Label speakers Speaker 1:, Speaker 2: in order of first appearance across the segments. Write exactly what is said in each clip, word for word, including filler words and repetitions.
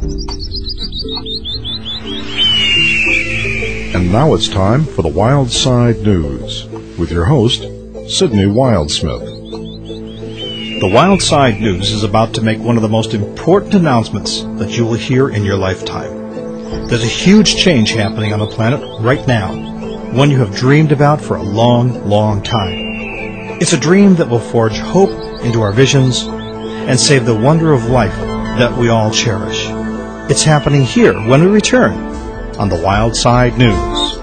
Speaker 1: And now it's time for the Wild Side News with your host, Sydney Wildsmith.
Speaker 2: The Wild Side News is about to make one of the most important announcements that you will hear in your lifetime. There's a huge change happening on the planet right now, one you have dreamed about for a long, long time. It's a dream that will forge hope into our visions and save the wonder of life that we all cherish. It's happening here when we return on the Wild Side News.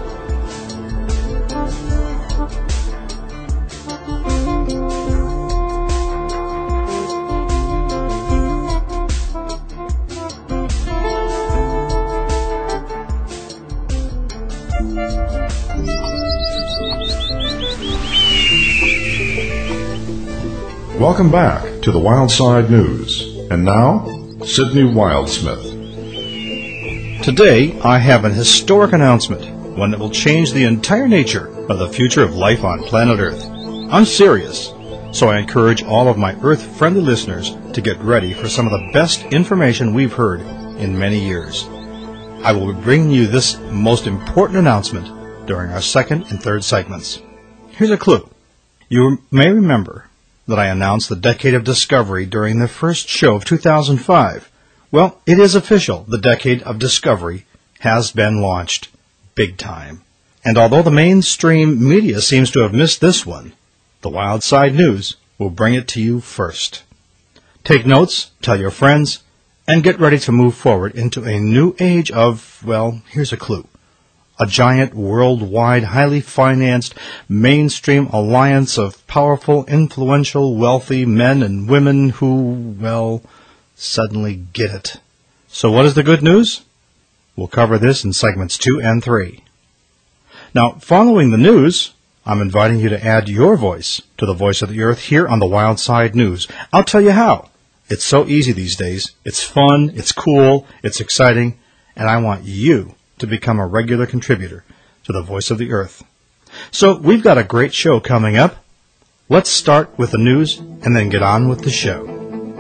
Speaker 1: Welcome back to the Wild Side News. And now, Sydney Wildsmith.
Speaker 2: Today, I have an historic announcement, one that will change the entire nature of the future of life on planet Earth. I'm serious, so I encourage all of my Earth-friendly listeners to get ready for some of the best information we've heard in many years. I will be bringing you this most important announcement during our second and third segments. Here's a clue. You may remember that I announced the Decade of Discovery during the first show of two thousand five. Well, it is official. The Decade of Discovery has been launched. Big time. And although the mainstream media seems to have missed this one, the Wild Side News will bring it to you first. Take notes, tell your friends, and get ready to move forward into a new age of, well, here's a clue. A giant, worldwide, highly financed, mainstream alliance of powerful, influential, wealthy men and women who, well, suddenly get it. So what is the good news? We'll cover this in segments two and three. Now, following the news, I'm inviting you to add your voice to the Voice of the Earth here on the Wild Side News. I'll tell you how. It's so easy these days. It's fun, it's cool, it's exciting, and I want you to become a regular contributor to the Voice of the Earth. So we've got a great show coming up. Let's start with the news and then get on with the show.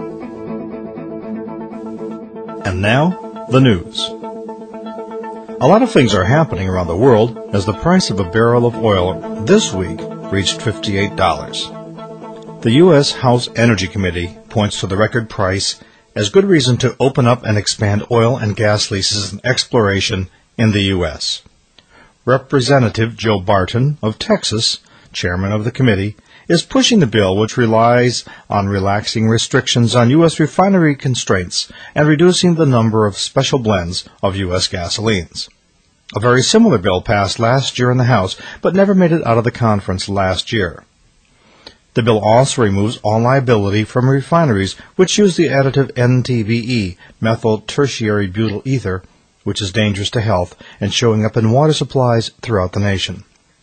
Speaker 2: And now, the news. A lot of things are happening around the world as the price of a barrel of oil this week reached fifty-eight dollars. The U S House Energy Committee points to the record price as good reason to open up and expand oil and gas leases and exploration in the U S. Representative Joe Barton of Texas, chairman of the committee, is pushing the bill which relies on relaxing restrictions on U S refinery constraints and reducing the number of special blends of U S gasolines. A very similar bill passed last year in the House, but never made it out of the conference last year. The bill also removes all liability from refineries which use the additive N T B E, methyl tertiary butyl ether, which is dangerous to health and showing up in water supplies throughout the nation.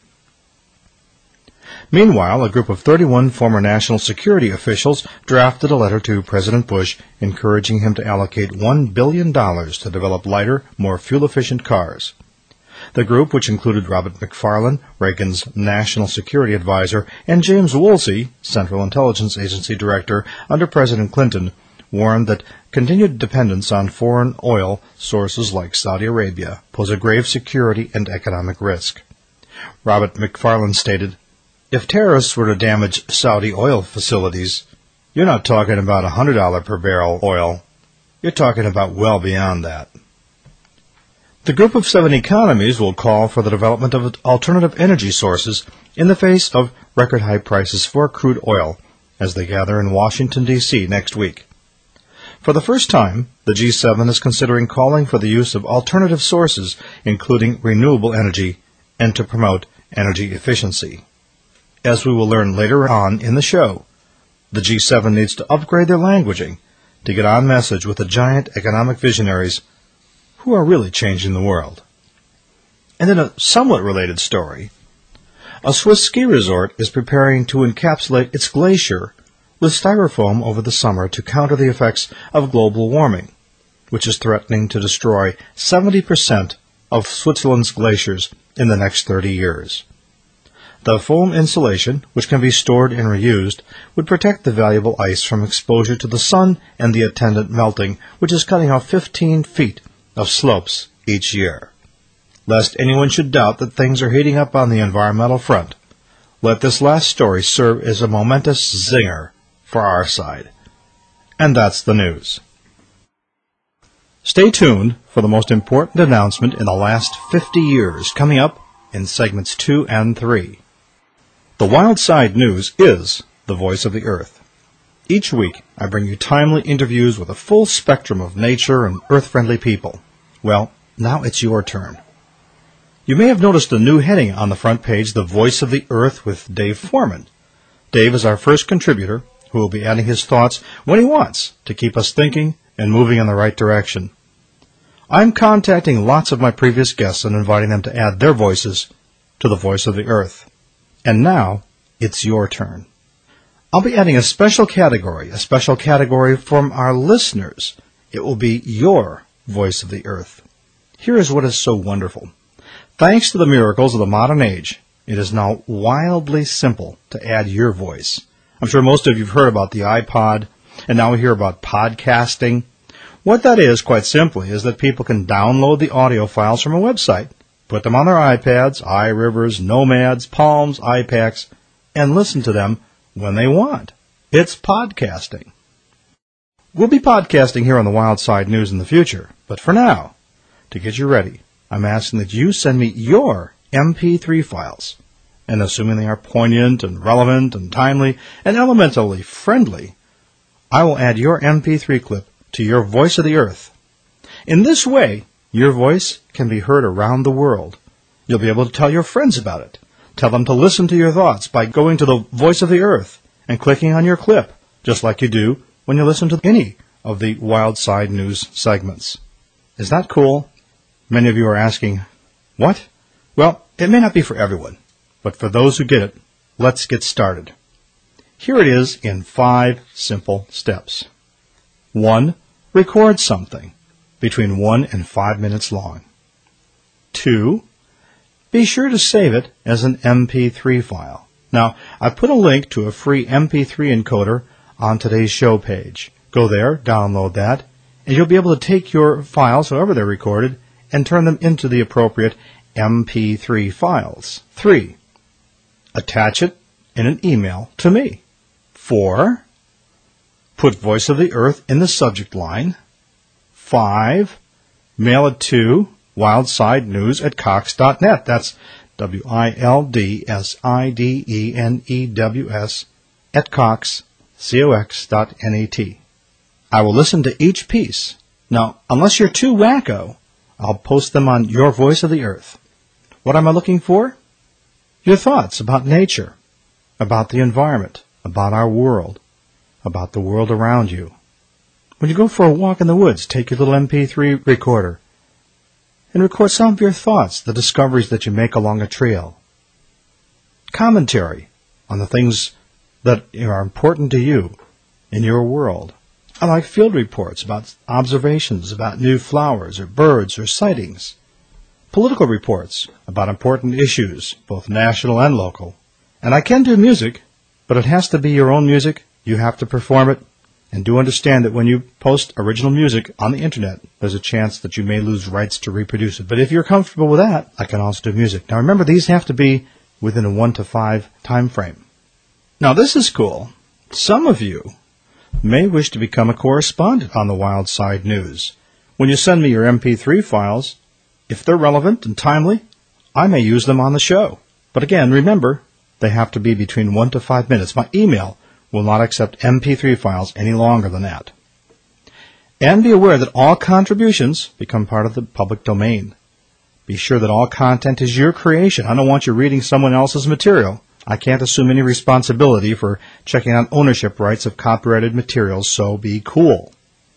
Speaker 2: Meanwhile, a group of thirty-one former national security officials drafted a letter to President Bush encouraging him to allocate one billion dollars to develop lighter, more fuel-efficient cars. The group, which included Robert McFarlane, Reagan's national security advisor, and James Woolsey, Central Intelligence Agency director under President Clinton, warned that continued dependence on foreign oil sources like Saudi Arabia pose a grave security and economic risk. Robert McFarlane stated, "If terrorists were to damage Saudi oil facilities, you're not talking about one hundred dollars per barrel oil. You're talking about well beyond that." The Group of Seven economies will call for the development of alternative energy sources in the face of record-high prices for crude oil as they gather in Washington, D C next week. For the first time, the G seven is considering calling for the use of alternative sources, including renewable energy, and to promote energy efficiency. As we will learn later on in the show, the G seven needs to upgrade their languaging to get on message with the giant economic visionaries who are really changing the world. And in a somewhat related story, a Swiss ski resort is preparing to encapsulate its glacier with styrofoam over the summer to counter the effects of global warming, which is threatening to destroy seventy percent of Switzerland's glaciers in the next thirty years. The foam insulation, which can be stored and reused, would protect the valuable ice from exposure to the sun and the attendant melting, which is cutting off fifteen feet of slopes each year. Lest anyone should doubt that things are heating up on the environmental front, let this last story serve as a momentous zinger for our side. And that's the news. Stay tuned for the most important announcement in the last fifty years, coming up in segments two and three. The Wild Side News is the voice of the earth. Each week, I bring you timely interviews with a full spectrum of nature and earth-friendly people. Well, now it's your turn. You may have noticed a new heading on the front page, The Voice of the Earth with Dave Foreman. Dave is our first contributor who will be adding his thoughts when he wants to keep us thinking and moving in the right direction. I'm contacting lots of my previous guests and inviting them to add their voices to the Voice of the Earth. And now, it's your turn. I'll be adding a special category, a special category from our listeners. It will be your Voice of the Earth. Here is what is so wonderful. Thanks to the miracles of the modern age, it is now wildly simple to add your voice. I'm sure most of you have heard about the iPod, and now we hear about podcasting. What that is, quite simply, is that people can download the audio files from a website, put them on their iPads, iRivers, Nomads, Palms, iPacs, and listen to them when they want. It's podcasting. We'll be podcasting here on the Wild Side News in the future, but for now, to get you ready, I'm asking that you send me your M P three files, and assuming they are poignant and relevant and timely and elementally friendly, I will add your M P three clip to your Voice of the Earth. In this way, your voice can be heard around the world. You'll be able to tell your friends about it. Tell them to listen to your thoughts by going to the Voice of the Earth and clicking on your clip, just like you do when you listen to any of the Wild Side News segments. Is that cool? Many of you are asking, what? Well, it may not be for everyone, but for those who get it, let's get started. Here it is in five simple steps. One, record something between one and five minutes long. Two, be sure to save it as an M P three file. Now, I've put a link to a free M P three encoder on today's show page. Go there, download that, and you'll be able to take your files, however they're recorded, and turn them into the appropriate M P three files. Three, attach it in an email to me. Four, put Voice of the Earth in the subject line. Five, mail it to wildsidenews at cox dot net. That's W I L D S I D E N E W S at Cox, C O X dot N E T. I will listen to each piece. Now, unless you're too wacko, I'll post them on your Voice of the Earth. What am I looking for? Your thoughts about nature, about the environment, about our world, about the world around you. When you go for a walk in the woods, take your little M P three recorder and record some of your thoughts, the discoveries that you make along a trail. Commentary on the things that are important to you in your world. I like field reports about observations about new flowers or birds or sightings. Political reports about important issues, both national and local. And I can do music, but it has to be your own music. You have to perform it. And do understand that when you post original music on the internet, there's a chance that you may lose rights to reproduce it. But if you're comfortable with that, I can also do music. Now remember, these have to be within a one to five time frame. Now this is cool. Some of you may wish to become a correspondent on the Wild Side News. When you send me your M P three files, if they're relevant and timely, I may use them on the show. But again, remember, they have to be between one to five minutes. My email will not accept M P three files any longer than that. And be aware that all contributions become part of the public domain. Be sure that all content is your creation. I don't want you reading someone else's material. I can't assume any responsibility for checking on ownership rights of copyrighted materials, so be cool.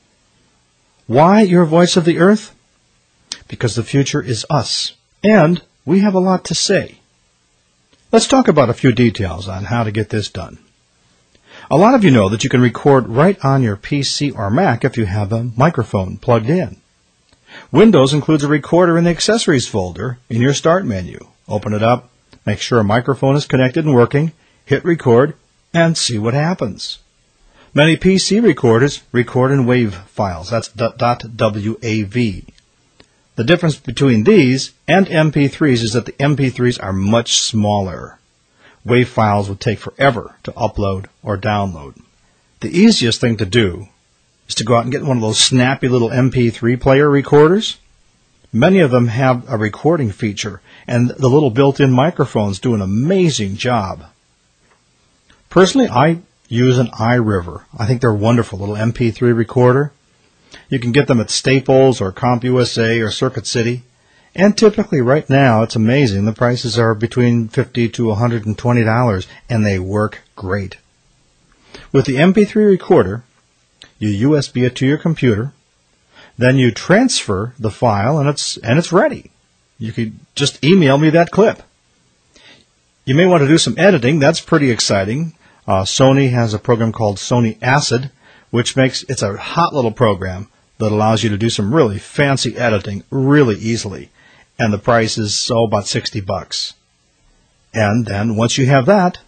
Speaker 2: Why your Voice of the Earth? Because the future is us, and we have a lot to say. Let's talk about a few details on how to get this done. A lot of you know that you can record right on your P C or Mac if you have a microphone plugged in. Windows includes a recorder in the accessories folder in your Start menu. Open it up, Make sure a microphone is connected and working, hit record, and see what happens. Many P C recorders record in WAV files. That's .wav. The difference between these and M P threes is that the M P threes are much smaller. WAV files would take forever to upload or download. The easiest thing to do is to go out and get one of those snappy little M P three player recorders. Many of them have a recording feature, and the little built-in microphones do an amazing job. Personally, I use an iRiver. I think they're a wonderful little M P three recorder. You can get them at Staples or CompUSA or Circuit City. And typically right now, it's amazing, the prices are between fifty to one hundred twenty dollars, and they work great. With the M P three recorder, you U S B it to your computer, then you transfer the file, and it's and it's ready. You could just email me that clip. You may want to do some editing. That's pretty exciting. Uh, Sony has a program called Sony Acid, which makes it's a hot little program that allows you to do some really fancy editing really easily. And the price is so about sixty bucks. And then once you have that,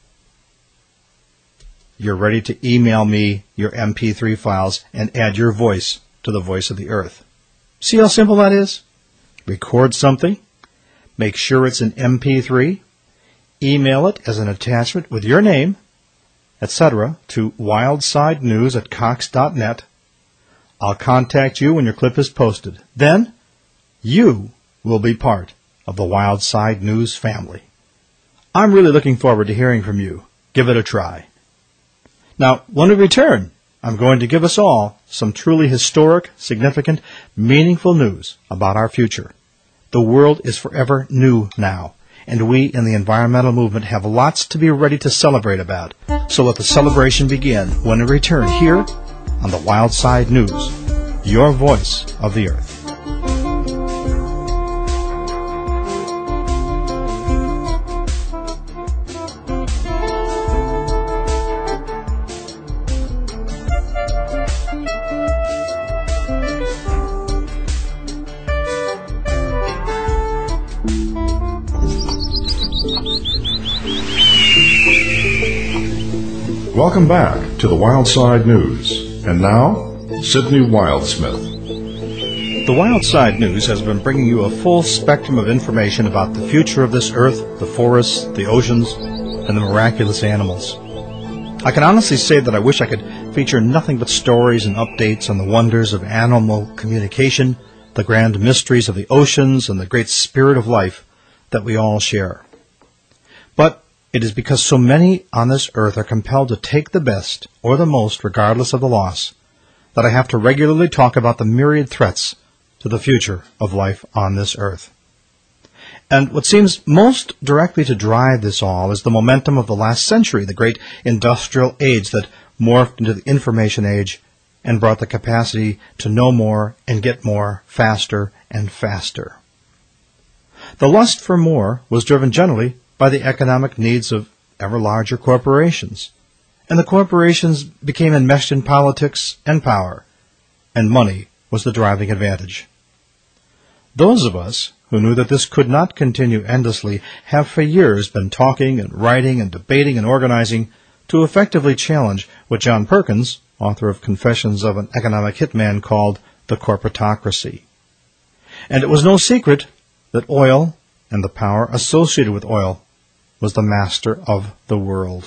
Speaker 2: you're ready to email me your M P three files and add your voice to the voice of the earth. See how simple that is? Record something, make sure it's an M P three, email it as an attachment with your name, et cetera, to wildsidenews at cox dot net. I'll contact you when your clip is posted. Then, you will be part of the Wild Side News family. I'm really looking forward to hearing from you. Give it a try. Now, when we return, I'm going to give us all some truly historic, significant, meaningful news about our future. The world is forever new now, and we in the environmental movement have lots to be ready to celebrate about. So let the celebration begin when we return here on the Wild Side News, your voice of the earth.
Speaker 1: Welcome back to the Wild Side News. And now, Sydney Wildsmith.
Speaker 2: The Wild Side News has been bringing you a full spectrum of information about the future of this earth, the forests, the oceans, and the miraculous animals. I can honestly say that I wish I could feature nothing but stories and updates on the wonders of animal communication, the grand mysteries of the oceans, and the great spirit of life that we all share. But it is because so many on this earth are compelled to take the best or the most regardless of the loss that I have to regularly talk about the myriad threats to the future of life on this earth. And what seems most directly to drive this all is the momentum of the last century, the great industrial age that morphed into the information age and brought the capacity to know more and get more faster and faster. The lust for more was driven generally by the economic needs of ever larger corporations. And the corporations became enmeshed in politics and power, and money was the driving advantage. Those of us who knew that this could not continue endlessly have for years been talking and writing and debating and organizing to effectively challenge what John Perkins, author of Confessions of an Economic Hitman, called the corporatocracy. And it was no secret that oil and the power associated with oil was the master of the world.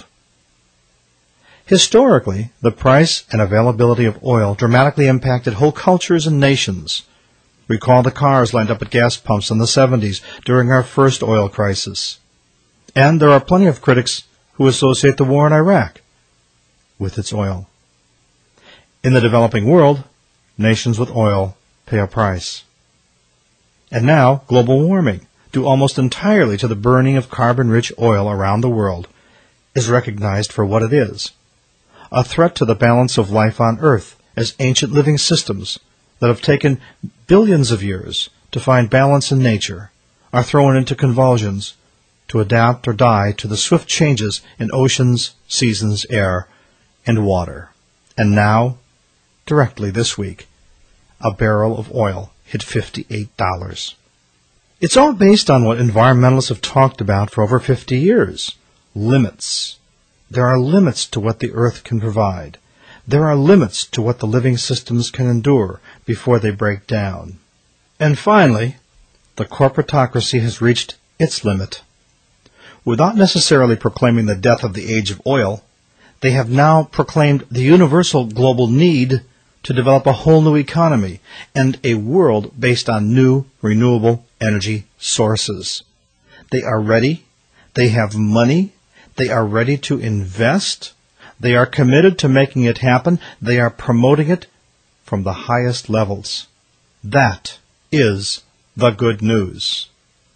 Speaker 2: Historically, the price and availability of oil dramatically impacted whole cultures and nations. Recall the cars lined up at gas pumps in the seventies during our first oil crisis. And there are plenty of critics who associate the war in Iraq with its oil. In the developing world, nations with oil pay a price. And now, global warming, due almost entirely to the burning of carbon-rich oil around the world, is recognized for what it is, a threat to the balance of life on Earth as ancient living systems that have taken billions of years to find balance in nature are thrown into convulsions to adapt or die to the swift changes in oceans, seasons, air, and water. And now, directly this week, a barrel of oil hit fifty-eight dollars. It's all based on what environmentalists have talked about for over fifty years. Limits. There are limits to what the earth can provide. There are limits to what the living systems can endure before they break down. And finally, the corporatocracy has reached its limit. Without necessarily proclaiming the death of the age of oil, they have now proclaimed the universal global need to develop a whole new economy and a world based on new renewable energy sources. They are ready. They have money. They are ready to invest. They are committed to making it happen. They are promoting it from the highest levels. That is the good news.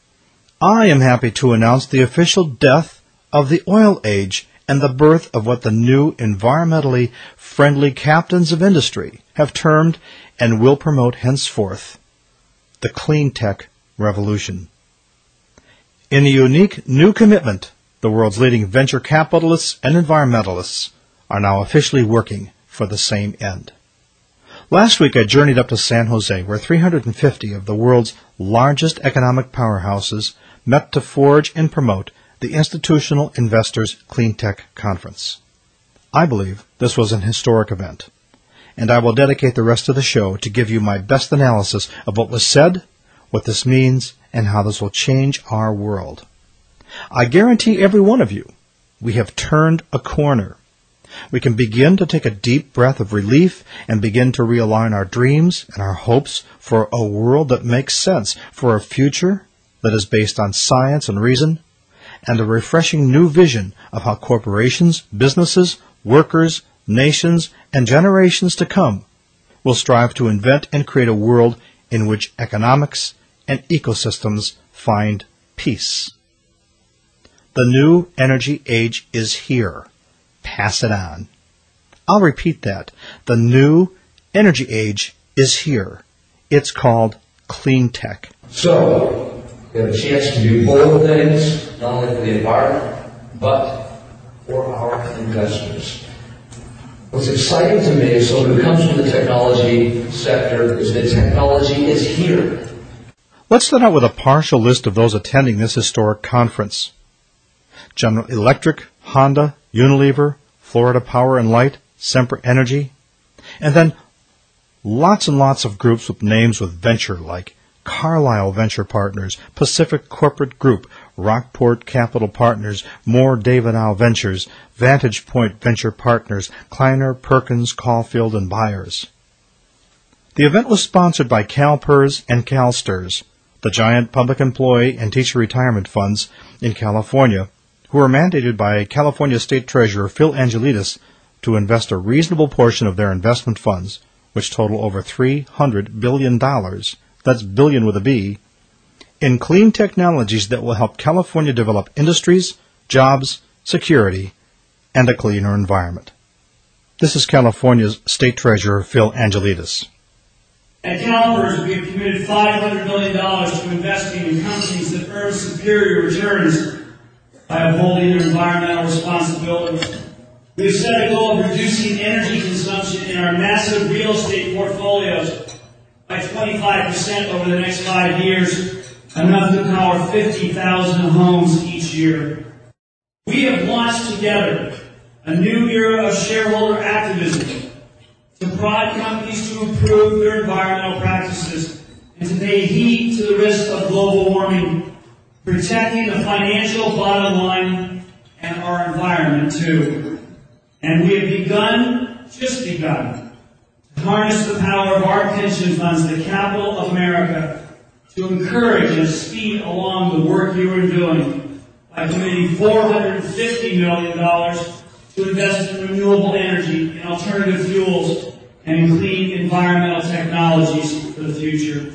Speaker 2: I am happy to announce the official death of the oil age and the birth of what the new environmentally friendly captains of industry have termed and will promote henceforth the clean tech revolution. In a unique new commitment, the world's leading venture capitalists and environmentalists are now officially working for the same end. Last week I journeyed up to San Jose, where three hundred fifty of the world's largest economic powerhouses met to forge and promote the Institutional Investors Clean Tech Conference. I believe this was an historic event, and I will dedicate the rest of the show to give you my best analysis of what was said, what this means, and how this will change our world. I guarantee every one of you, we have turned a corner. We can begin to take a deep breath of relief and begin to realign our dreams and our hopes for a world that makes sense, for a future that is based on science and reason, and a refreshing new vision of how corporations, businesses, workers, nations, and generations to come will strive to invent and create a world in which economics and ecosystems find peace. The new energy age is here. Pass it on. I'll repeat that. The new energy age is here. It's called clean tech.
Speaker 3: So, we have a chance to do bold things, not only for the environment, but for our investors. What's exciting to me is someone who comes from the technology sector is that technology is here.
Speaker 2: Let's start out with a partial list of those attending this historic conference. General Electric, Honda, Unilever, Florida Power and Light, Sempra Energy, and then lots and lots of groups with names with venture like Carlyle Venture Partners, Pacific Corporate Group, Rockport Capital Partners, Moore David Howe Ventures, Vantage Point Venture Partners, Kleiner, Perkins, Caulfield, and Byers. The event was sponsored by CalPERS and CalSTRS, the giant public employee and teacher retirement funds in California, who were mandated by California State Treasurer Phil Angelides to invest a reasonable portion of their investment funds, which total over three hundred billion dollars, that's billion with a B, in clean technologies that will help California develop industries, jobs, security, and a cleaner environment. This is California's State Treasurer Phil Angelides.
Speaker 4: At CalPERS, we have committed five hundred million dollars to investing in companies that earn superior returns by upholding their environmental responsibilities. We have set a goal of reducing energy consumption in our massive real estate portfolios by twenty-five percent over the next five years, enough to power fifty thousand homes each year. We have launched together a new era of shareholder activism to prod companies to improve their environmental practices and to pay heed to the risk of global warming, protecting the financial bottom line and our environment too. And we have begun, just begun, to harness the power of our pension funds, the capital of America, to encourage and speed along the work you are doing by committing four hundred fifty million dollars to invest in renewable energy and alternative fuels and in clean environmental technologies for the future.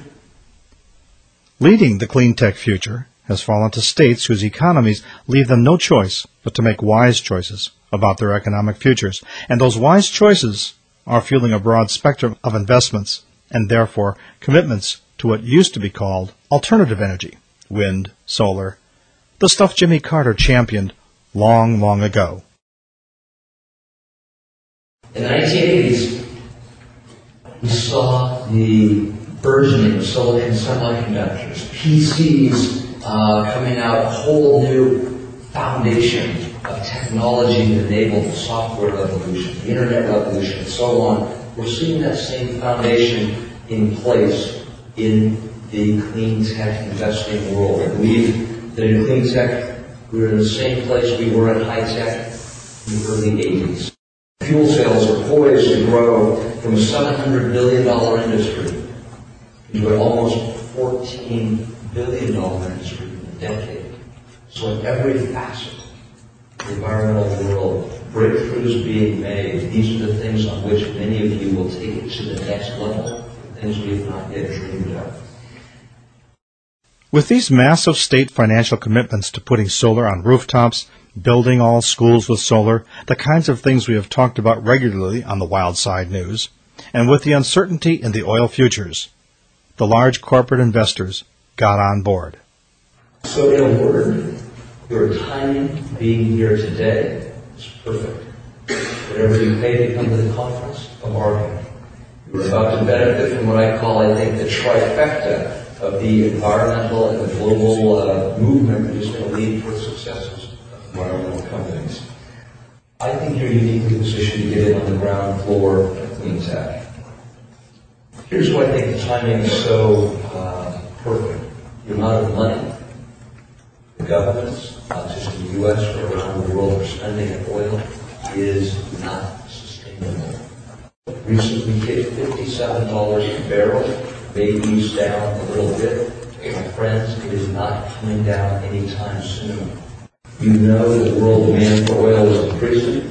Speaker 2: Leading the clean tech future has fallen to states whose economies leave them no choice but to make wise choices about their economic futures. And those wise choices are fueling a broad spectrum of investments and therefore commitments to what used to be called alternative energy, wind, solar, the stuff Jimmy Carter championed long, long ago.
Speaker 3: In the nineteen eighties, We saw the burgeoning of silicon semiconductors, P Cs uh, coming out, a whole new foundation of technology that enabled the software revolution, the internet revolution, and so on. We're seeing that same foundation in place in the clean tech investing world. I believe that in clean tech, we're in the same place we were in high tech in the early eighties. Fuel cells are poised to grow from a seven hundred billion dollars industry into an almost fourteen billion dollars industry in a decade. So in every facet of the environmental world, breakthroughs being made. These are the things on which many of you will take it to the next level, the things we have not yet dreamed of.
Speaker 2: With these massive state financial commitments to putting solar on rooftops, building all schools with solar, the kinds of things we have talked about regularly on the Wild Side News, and with the uncertainty in the oil futures, the large corporate investors got on board.
Speaker 3: So in a word, your timing being here today is perfect. Whatever you pay to come to the conference, a bargain. You're about to benefit from what I call, I think, the trifecta of the environmental and the global uh, movement that is going to lead towards successes of environmental companies. I think you're uniquely positioned to get in on the ground floor of clean tech. Here's why I think the timing is so uh, perfect. The amount of money the governments, not just in the U S but around the world, are spending on oil is not sustainable. Recently hit fifty-seven dollars a barrel. Maybe ease down a little bit. My friends, it is not coming down anytime soon. You know the world demand for oil is increasing.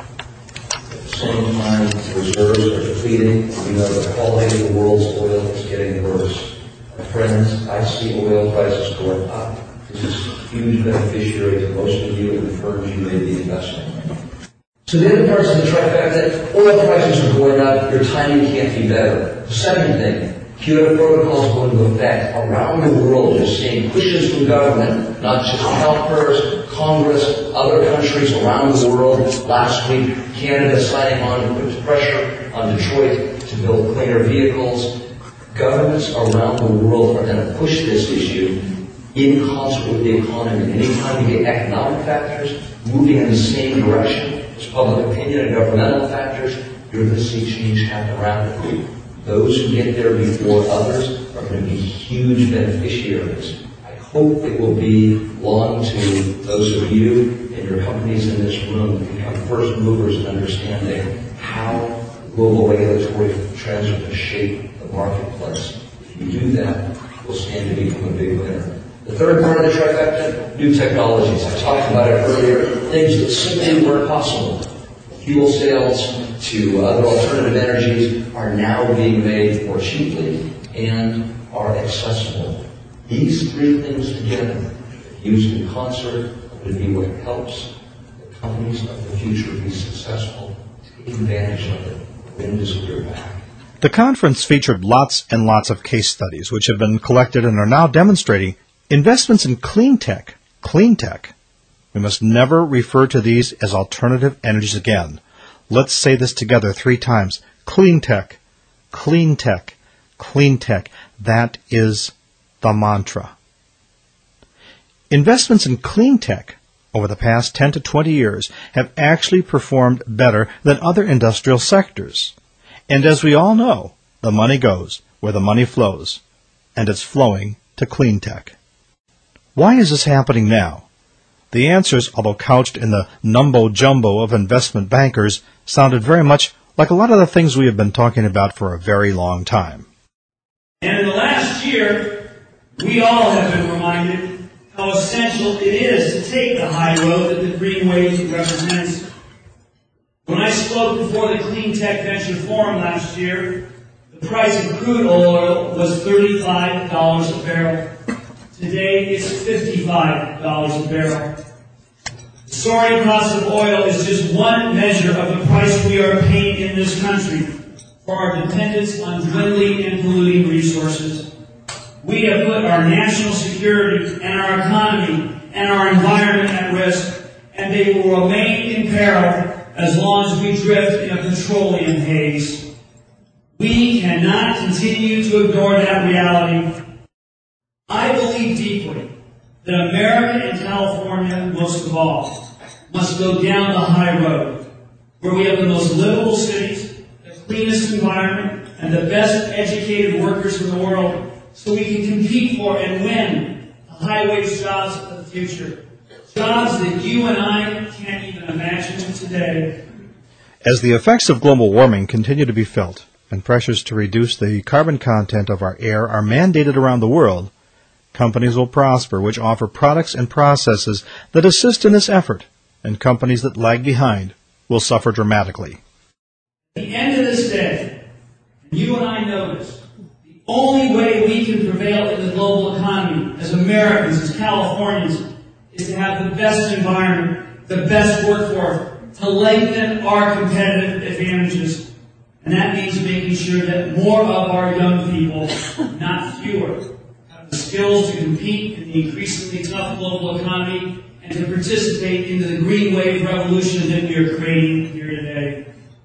Speaker 3: At the same time, reserves are depleting. You know the quality of the world's oil is getting worse. My friends, I see oil prices going up. This is a huge beneficiary to most of you and the firms you may be investing in. So the other parts of the trifecta, oil prices are going up. Your timing can't be better. The second thing, Kyoto Protocol is going into effect around the world. You're seeing pushes from government, not just CalPERS, Congress, other countries around the world. Last week, Canada signing on to put pressure on Detroit to build cleaner vehicles. Governments around the world are going to push this issue in concert with the economy. Anytime you get economic factors moving in the same direction as public opinion and governmental factors, you're going to see change happen rapidly. Those who get there before others are going to be huge beneficiaries. I hope it will be long to those of you and your companies in this room who become first movers in understanding how global regulatory trends are going to shape the marketplace. If you do that, we'll stand to become a big winner. The third part of the trifecta, new technologies. I talked about it earlier. Things that simply weren't possible. Fuel cells to other alternative energies are now being made more cheaply and are accessible. These three things together, used in concert, would be what helps the companies of the future be successful. Take advantage of it. The wind is at your back.
Speaker 2: The conference featured lots and lots of case studies which have been collected and are now demonstrating investments in clean tech. Clean tech. We must never refer to these as alternative energies again. Let's say this together three times. Clean tech, clean tech, clean tech. That is the mantra. Investments in clean tech over the past ten to twenty years have actually performed better than other industrial sectors. And as we all know, the money goes where the money flows, and it's flowing to clean tech. Why is this happening now? The answers, although couched in the numbo-jumbo of investment bankers, sounded very much like a lot of the things we have been talking about for a very long time.
Speaker 4: And in the last year, we all have been reminded how essential it is to take the high road that the green wave represents. When I spoke before the Clean Tech Venture Forum last year, the price of crude oil was thirty-five dollars a barrel. Today, it's fifty-five dollars a barrel. The soaring cost of oil is just one measure of the price we are paying in this country for our dependence on dwindling and polluting resources. We have put our national security and our economy and our environment at risk, and they will remain in peril as long as we drift in a petroleum haze. We cannot continue to ignore that reality. I believe deeply that America and California, most of all, must go down the high road, where we have the most livable cities, the cleanest environment, and the best educated workers in the world, so we can compete for and win the high-wage jobs of the future. Jobs that you and I can't even imagine today.
Speaker 2: As the effects of global warming continue to be felt, and pressures to reduce the carbon content of our air are mandated around the world, companies will prosper which offer products and processes that assist in this effort, and companies that lag behind will suffer dramatically.
Speaker 4: At the end of this day, and you and I know this, the only way we can prevail in the global economy as Americans, as Californians, is to have the best environment, the best workforce, to lengthen our competitive advantages. And that means making sure that more of our young people, not fewer, have the skills to compete in the increasingly tough global economy and to participate in the green wave revolution that we are creating here today.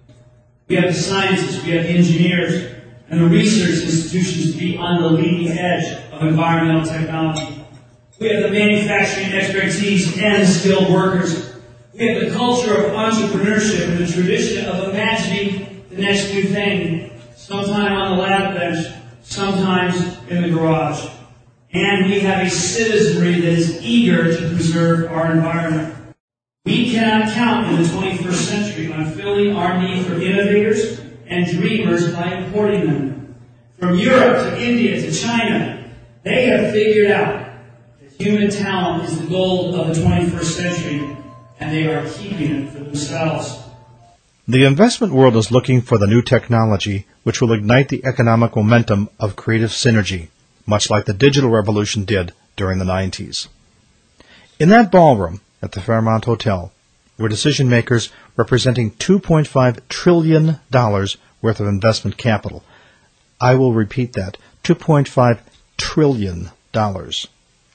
Speaker 4: We have the scientists, we have the engineers, and the research institutions to be on the leading edge of environmental technology. We have the manufacturing expertise and the skilled workers. We have the culture of entrepreneurship and the tradition of imagining the next new thing, sometime on the lab bench, sometimes in the garage. And we have a citizenry that is eager to preserve our environment. We cannot count in the twenty-first century on filling our need for innovators and dreamers by importing them. From Europe to India to China, they have figured out that human talent is the gold of the twenty-first century, and they are keeping it for themselves.
Speaker 2: The investment world is looking for the new technology which will ignite the economic momentum of creative synergy, much like the digital revolution did during the nineties. In that ballroom at the Fairmont Hotel were decision makers representing two point five trillion dollars worth of investment capital. I will repeat that, two point five trillion dollars.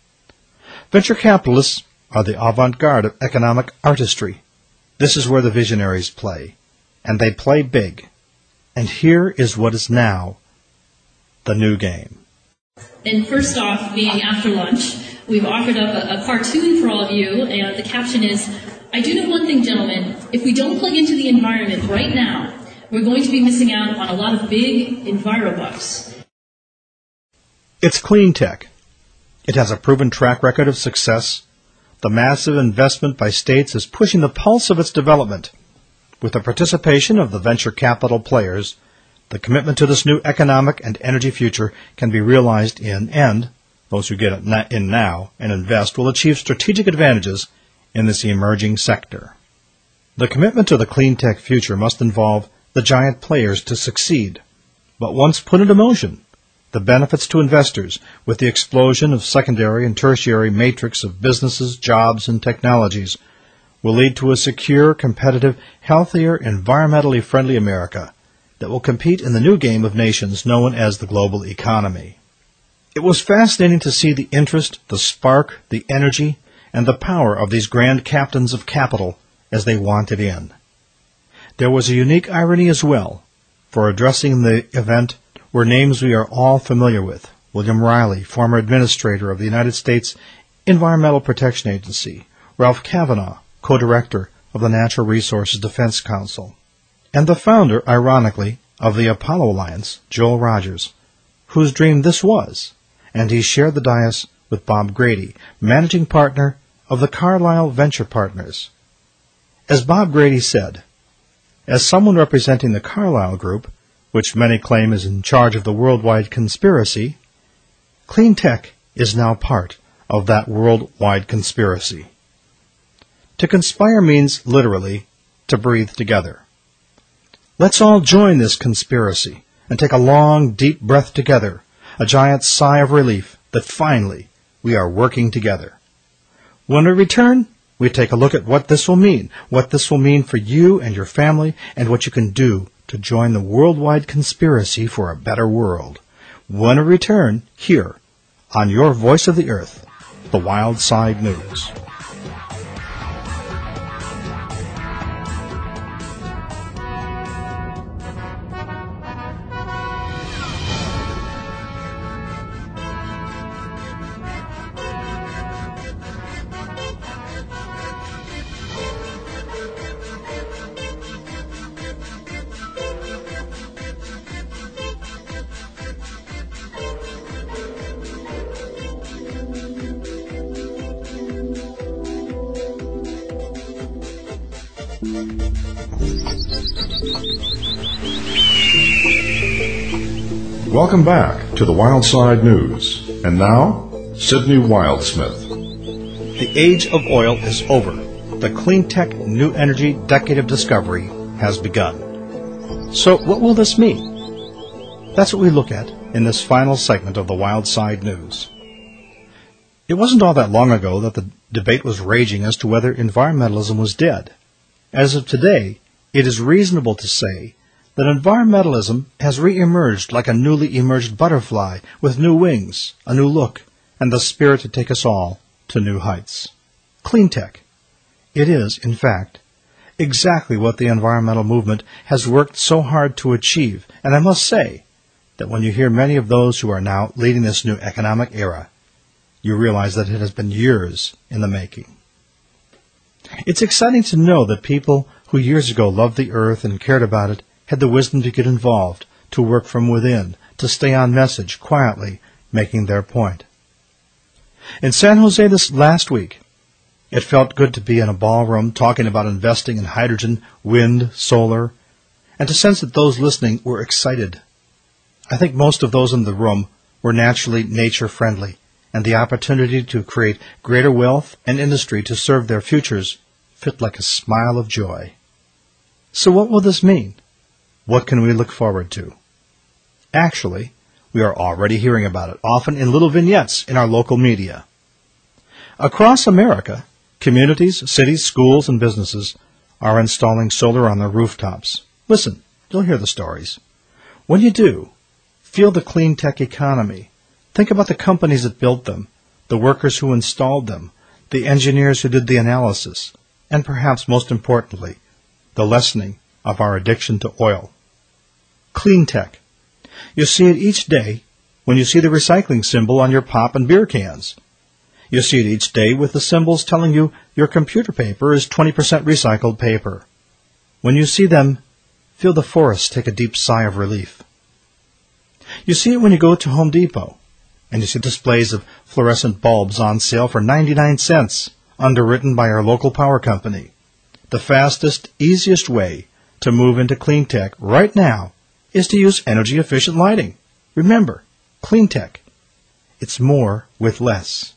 Speaker 2: Venture capitalists are the avant-garde of economic artistry. This is where the visionaries play, and they play big. And here is what is now the new game.
Speaker 5: And first off, being after lunch, we've offered up a, a cartoon for all of you, and the caption is, I do know one thing, gentlemen, if we don't plug into the environment right now, we're going to be missing out on a lot of big envirobucks.
Speaker 2: It's clean tech. It has a proven track record of success. The massive investment by states is pushing the pulse of its development. With the participation of the venture capital players, the commitment to this new economic and energy future can be realized in, and those who get it in now and invest will achieve strategic advantages in this emerging sector. The commitment to the clean tech future must involve the giant players to succeed. But once put into motion, the benefits to investors with the explosion of secondary and tertiary matrix of businesses, jobs, and technologies will lead to a secure, competitive, healthier, environmentally friendly America that will compete in the new game of nations known as the global economy. It was fascinating to see the interest, the spark, the energy, and the power of these grand captains of capital as they wanted in. There was a unique irony as well, for addressing the event were names we are all familiar with. William Riley, former administrator of the United States Environmental Protection Agency, Ralph Kavanaugh, co-director of the Natural Resources Defense Council, and the founder, ironically, of the Apollo Alliance, Joel Rogers, whose dream this was, and he shared the dais with Bob Grady, managing partner of the Carlyle Venture Partners. As Bob Grady said, as someone representing the Carlyle Group, which many claim is in charge of the worldwide conspiracy, clean tech is now part of that worldwide conspiracy. To conspire means, literally, to breathe together. Let's all join this conspiracy and take a long, deep breath together, a giant sigh of relief that finally we are working together. When we return, we take a look at what this will mean, what this will mean for you and your family, and what you can do to join the worldwide conspiracy for a better world. When we return, here, on your Voice of the Earth, the Wild Side News.
Speaker 1: Welcome back to the Wildside News. And now, Sydney Wildsmith.
Speaker 2: The age of oil is over. The clean tech new energy decade of discovery has begun. So what will this mean? That's what we look at in this final segment of the Wildside News. It wasn't all that long ago that the debate was raging as to whether environmentalism was dead. As of today, it is reasonable to say that environmentalism has re-emerged like a newly emerged butterfly with new wings, a new look, and the spirit to take us all to new heights. Clean tech. It is, in fact, exactly what the environmental movement has worked so hard to achieve, and I must say that when you hear many of those who are now leading this new economic era, you realize that it has been years in the making. It's exciting to know that people who years ago loved the earth and cared about it had the wisdom to get involved, to work from within, to stay on message, quietly making their point. In San Jose this last week, it felt good to be in a ballroom talking about investing in hydrogen, wind, solar, and to sense that those listening were excited. I think most of those in the room were naturally nature-friendly, and the opportunity to create greater wealth and industry to serve their futures fit like a smile of joy. So what will this mean? What can we look forward to? Actually, we are already hearing about it, often in little vignettes in our local media. Across America, communities, cities, schools, and businesses are installing solar on their rooftops. Listen, you'll hear the stories. When you do, feel the clean tech economy. Think about the companies that built them, the workers who installed them, the engineers who did the analysis, and perhaps most importantly, the lessening of our addiction to oil. Clean tech. You see it each day when you see the recycling symbol on your pop and beer cans. You see it each day with the symbols telling you your computer paper is twenty percent recycled paper. When you see them, feel the forest take a deep sigh of relief. You see it when you go to Home Depot and you see displays of fluorescent bulbs on sale for ninety-nine cents, underwritten by our local power company. The fastest, easiest way to move into clean tech right now is to use energy-efficient lighting. Remember, clean tech. It's more with less.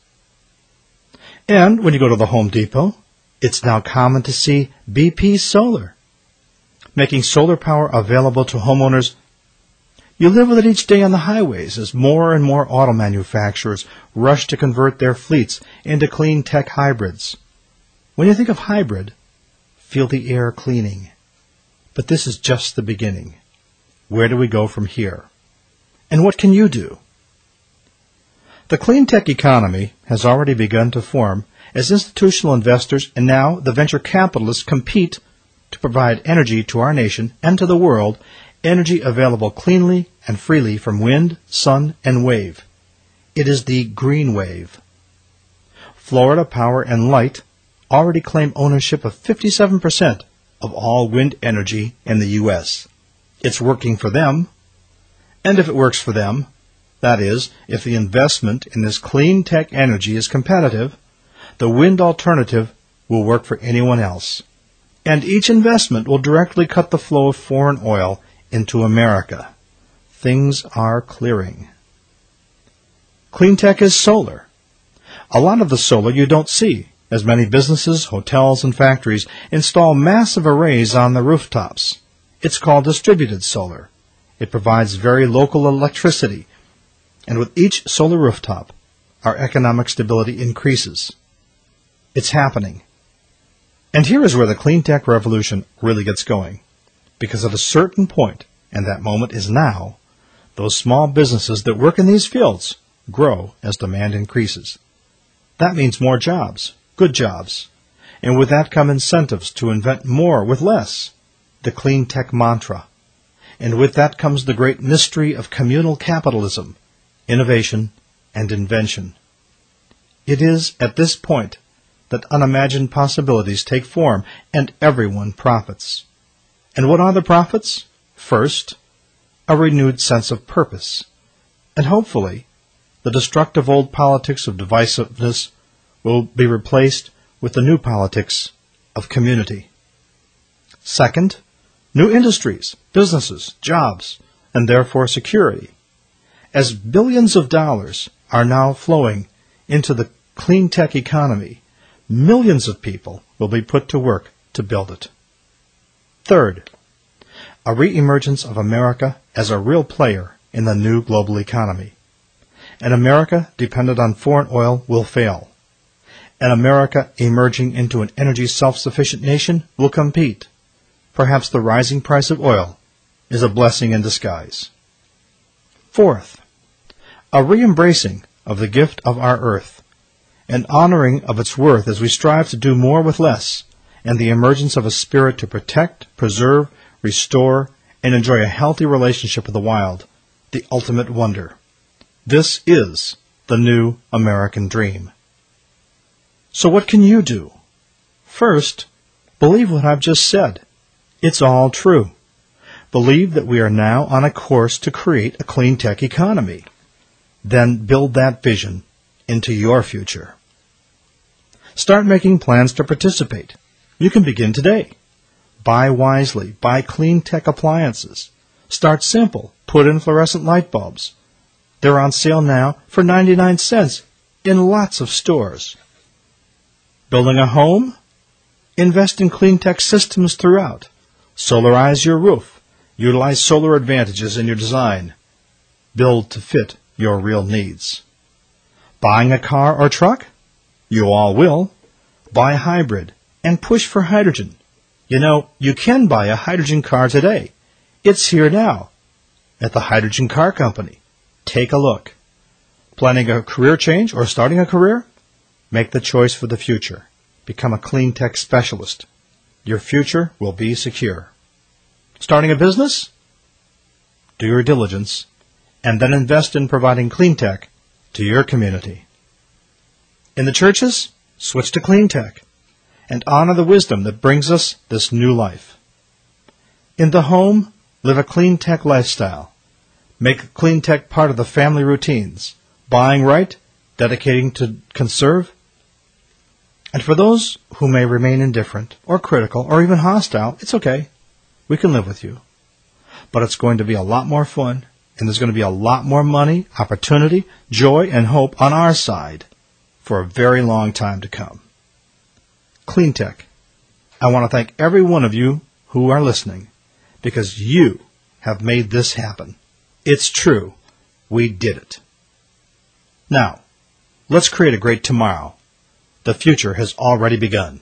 Speaker 2: And when you go to the Home Depot, it's now common to see B P Solar, making solar power available to homeowners. You live with it each day on the highways as more and more auto manufacturers rush to convert their fleets into clean tech hybrids. When you think of hybrid, feel the air cleaning. But this is just the beginning. Where do we go from here? And what can you do? The clean tech economy has already begun to form as institutional investors and now the venture capitalists compete to provide energy to our nation and to the world, energy available cleanly and freely from wind, sun, and wave. It is the green wave. Florida Power and Light already claim ownership of fifty-seven percent of all wind energy in the U S It's working for them. And if it works for them, that is, if the investment in this clean tech energy is competitive, the wind alternative will work for anyone else. And each investment will directly cut the flow of foreign oil into America. Things are clearing. Clean tech is solar. A lot of the solar you don't see, as many businesses, hotels, and factories install massive arrays on the rooftops. It's called distributed solar. It provides very local electricity, and with each solar rooftop, our economic stability increases. It's happening. And here is where the clean tech revolution really gets going, because at a certain point, and that moment is now, those small businesses that work in these fields grow as demand increases. That means more jobs, good jobs, and with that come incentives to invent more with less, the clean tech mantra. And with that comes the great mystery of communal capitalism, innovation, and invention. It is at this point that unimagined possibilities take form and everyone profits. And what are the profits? First, a renewed sense of purpose, and hopefully the destructive old politics of divisiveness will be replaced with the new politics of community. Second, new industries, businesses, jobs, and therefore security. As billions of dollars are now flowing into the clean tech economy, millions of people will be put to work to build it. Third, a re-emergence of America as a real player in the new global economy. An America dependent on foreign oil will fail. An America emerging into an energy self-sufficient nation will compete. Perhaps the rising price of oil is a blessing in disguise. Fourth, a re-embracing of the gift of our earth, an honoring of its worth as we strive to do more with less, and the emergence of a spirit to protect, preserve, restore, and enjoy a healthy relationship with the wild, the ultimate wonder. This is the new American dream. So what can you do? First, believe what I've just said. It's all true. Believe that we are now on a course to create a clean tech economy. Then build that vision into your future. Start making plans to participate. You can begin today. Buy wisely. Buy clean tech appliances. Start simple. Put in fluorescent light bulbs. They're on sale now for ninety-nine cents in lots of stores. Building a home? Invest in clean tech systems throughout. Solarize your roof. Utilize solar advantages in your design. Build to fit your real needs. Buying a car or truck? You all will. Buy hybrid and push for hydrogen. You know, you can buy a hydrogen car today. It's here now at the Hydrogen Car Company. Take a look. Planning a career change or starting a career? Make the choice for the future. Become a clean tech specialist. Your future will be secure. Starting a business? Do your diligence and then invest in providing clean tech to your community. In the churches, switch to clean tech and honor the wisdom that brings us this new life. In the home, live a clean tech lifestyle. Make clean tech part of the family routines. Buying right, dedicating to conserve. And for those who may remain indifferent or critical or even hostile, it's okay. We can live with you. But it's going to be a lot more fun, and there's going to be a lot more money, opportunity, joy, and hope on our side for a very long time to come. Clean tech. I want to thank every one of you who are listening because you have made this happen. It's true. We did it. Now, let's create a great tomorrow. The future has already begun.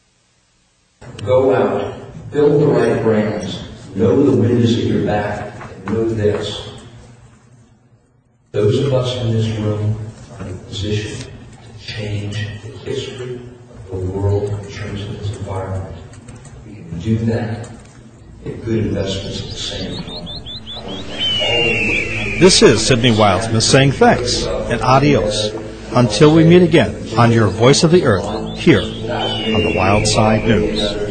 Speaker 3: Go out, build the right brands, know the wind is at your back, and know this. Those of us in this room are in a position to change the history of the world in terms of its environment. We can do that at good investments at the same time. I want to thank all of you.
Speaker 2: This is Sidney Wildsmith saying thanks and adios until we meet again on your Voice of the Earth here on the Wild Side News.